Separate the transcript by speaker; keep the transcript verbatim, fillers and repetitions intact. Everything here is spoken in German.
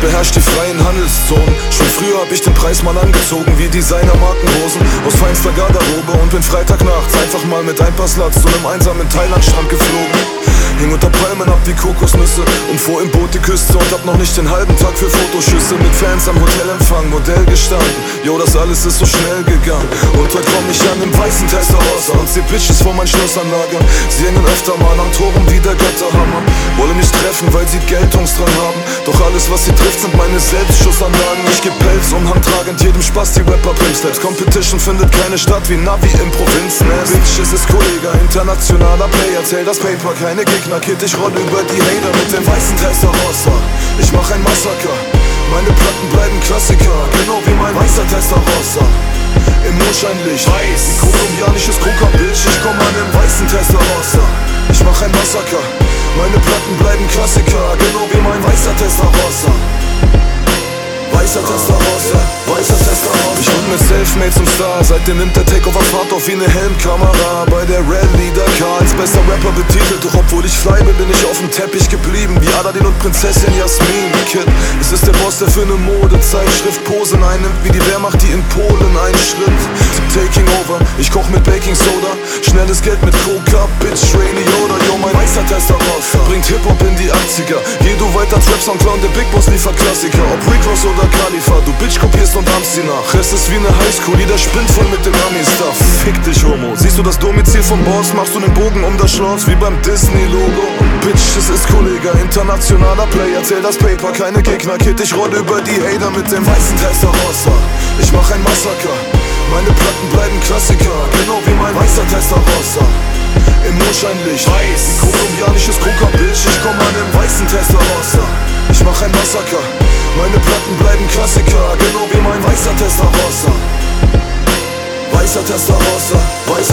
Speaker 1: beherrscht die freien Handelszonen. Schon früher hab ich den Preis mal angezogen wie Designer-Markenhosen aus feinster Garderobe und bin Freitagnachts einfach mal mit ein paar Sluts zu nem einsamen Thailandstrand geflogen. Hing unter Palmen ab wie Kokosnüsse und fuhr im Boot die Küste und hab noch nicht den halben Tag für Fotoschüsse mit Fans am Hotelempfang, Modell gestanden. Jo, das alles ist so schnell gegangen. Und heute komm ich an dem weißen Testarossa und seh Bitches vor mein Schloss anlagern. Sie hängen öfter mal am Toren wie der Götterhammer. Wollen mich treffen, weil sie Geltungs dran haben. Doch alles, was sie trifft, sind meine Selbstschussanlagen. Ich geb Pelz, Umhang tragend, jedem Spaß die Rapper Pimsteps. Competition findet keine statt wie Navi im Provinznest. Bitches ist Kollege, internationaler Player. Zähl das Paper, keine Gegner, Kid, ich roll über die Hater mit dem weißen Testarossa. Ich mach ein Massaker, meine Platten bleiben Klassiker, genau wie mein weißer Testarossa. Im Mondscheinlicht, weiß, wie kolumbianisches Coca-Bitch. Ich komm an dem weißen Testarossa. Ich mach ein Massaker, meine Platten bleiben Klassiker, genau wie mein weißer Testarossa. Weißer Testarossa, weißer Testarossa. Ich wurde mit Selfmade zum Star, seitdem nimmt der Takeover Fahrt auf wie ne Helmkamera. Bei der Rallye Dakar als bester Rapper betitelt. Doch obwohl ich fly bin, bin ich auf dem Teppich geblieben wie Aladdin und Prinzessin Jasmin. Kid, es ist der Boss, der für ne Modezeitschrift Posen einnimmt wie die Wehrmacht, die in Polen einschritt. Taking over, ich koch mit Baking Soda, schnelles Geld mit Coca, Bitch, Ray Liotta. Yo, mein weißer Testarossa bringt Hip-Hop in die achtziger. Geh du weiter, Trap-Song Clown, der Big Boss liefert Klassiker. Ob Rick Ross oder Khalifa, du Bitch kopierst und ahmst sie nach. Es ist wie ne Highschool, jeder spinnt voll mit dem Ami-Stuff. Fick dich, Homo, siehst du das Domizil vom Boss, machst du nen Bogen um das Schloss wie beim Disney-Logo. Bitch, es ist Kollege, internationaler Player. Zähl das Paper, keine Gegner, Kid, ich roll über die Hater mit dem weißen Testarossa. Ich mach ein Massaker, meine Platten bleiben Klassiker, genau wie mein weißer Testarossa. Im Mondscheinlicht, weiß, wie kolumbianisches Coca-Bitch. Ich komm an dem weißen Testarossa. Ich mach ein Massaker, meine Platten bleiben Klassiker, genau wie mein weißer Testarossa. Weißer Testarossa, weißer